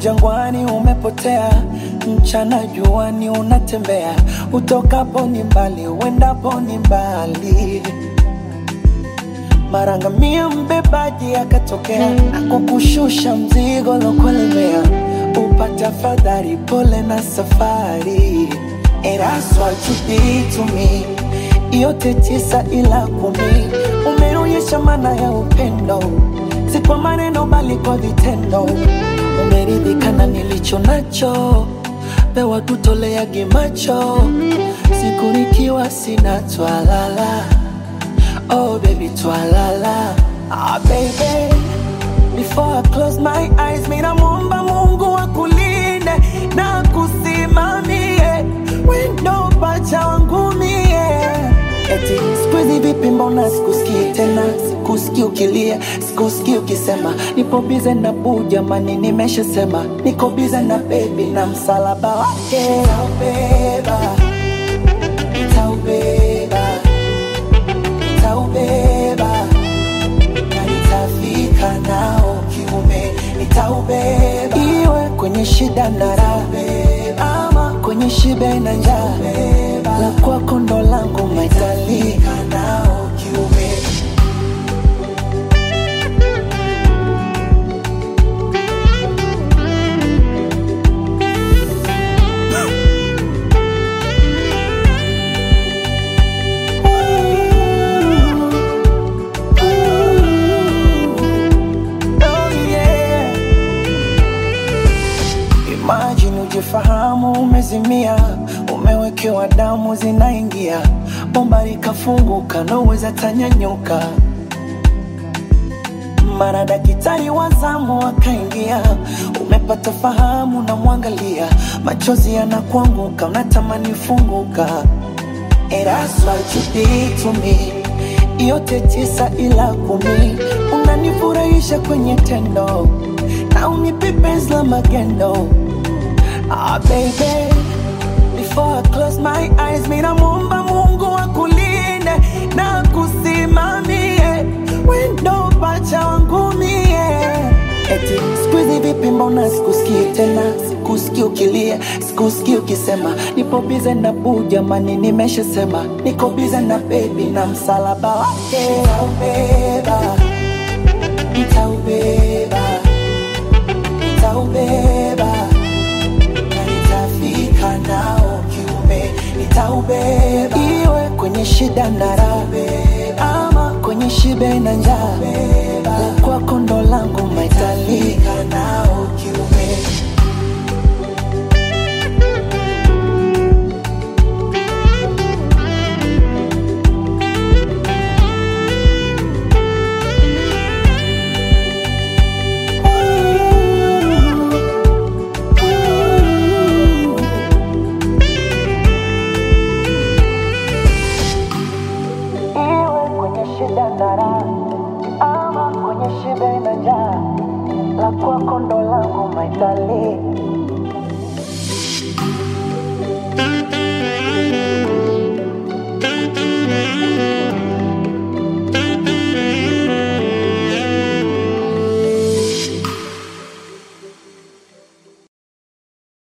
jangwani umepotea, mchana juani unatembea, utokapo ni mbali, uendapo ni mbali. Marangamia mbebaji akatokea, kukushusha mzigo lokulemea, upata fadhari pole na safari. And that's what you did to me. Yote 9 ila 10, umeonyesha maana ya upendo, si kwa maneno bali kwa vitendo. Umeridhika na nilicho nacho, pewa tutoleage macho, siku nikiwa sina twalala. Oh baby twalala. Ah baby, before I close my eyes, mina muomba Mungu akulinde na kusimamie, wendo pacha wangu mie. Eti sikuizi vipi mbona sikusikii tena, sikusikii ukilia, sikusikii ukisema nipo bize na boo, jamani nimeshasema niko bize na baby na msalaba wake. Nitaubeba, nitaubeba, nitaubeba, na nitafika nao kiume. Nitaubeba, iwe kwenye shida na raha, ama kwenye shibe na njaa, la kwako ndo langu maitalika nao kiume. Imagine ujifahamu umezimia, umewekewa damu zinaingia, bomba likafunguka na uweza tanyanyuka. Mara daktari wa zamu akaingia, umepata fahamu na mwangalia, machozi yanakuanguka unatamani funguka. And that's what you did to me. Yote 9 ila 10, unanifurahisha kwenye tendo na unipe penzi la magendo. Ah baby, before I close my eyes, mina muomba Mungu akulinde na kusimamie, wendo pacha wangu mie. Eti sikuizi vipi mbona sikusikii tena, sikusikii ukilia, sikusikii ukisema nipo bize na boo, jamani nimeshasema niko bize na baby na msalaba wake. Nitaubeba, nitaubeba, nitaubeba, na nitafika nao kiume. Nitaubeba, iwe kwenye shida na raha, ama kwenye shibe na njaa,